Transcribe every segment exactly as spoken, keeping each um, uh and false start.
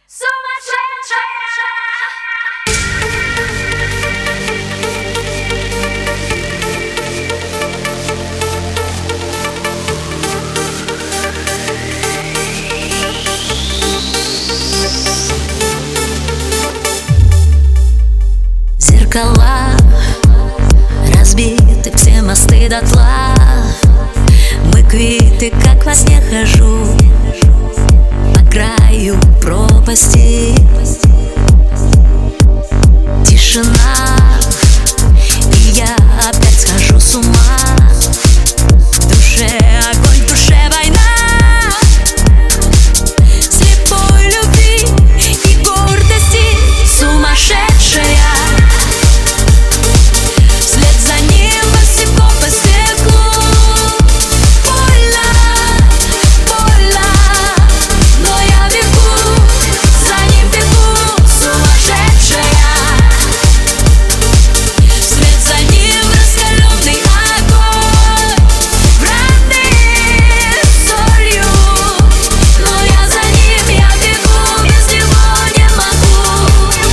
Зеркала разбиты, все мосты дотла. Мы квиты, как во сне хожу по краю пропасти. Тишина, и я опять схожу с ума. В душе огонь, в душе война, слепой любви и гордости. Сумасшедшая, вслед за ним босиком по снегу. Больно, больно, но я бегу, за ним бегу. Сумасшедшая, вслед за ним раскаленный огонь, вранный солью. Но я за ним, я бегу, без него не могу.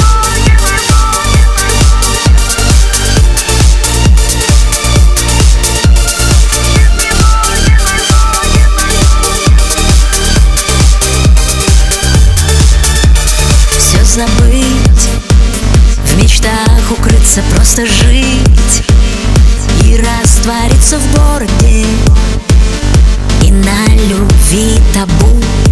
Все забыть, в мечтах укрыться, просто жить и раствориться в городе, и на любви табу.